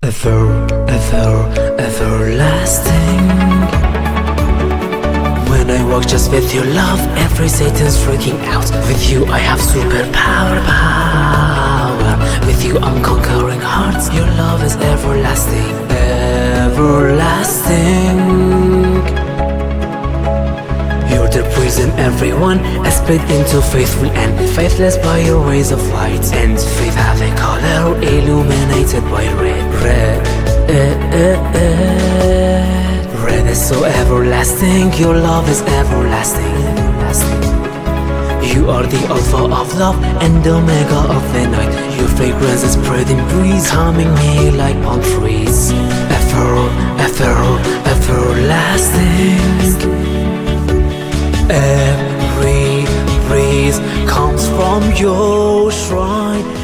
everlasting. When I walk just with your love, every Satan's freaking out. With you I have superpower, power. With you I'm conquering hearts. Your love is everlasting, everlasting. You're the prison everyone has split into faithful and faithless by your ways of light. And faith have a color illuminated by red. Red is so everlasting. Your love is everlasting. You are the Alpha of love and Omega of the night. Your fragrance is spreading breeze, calming me like palm trees. Everlasting. Every breeze comes from your shrine.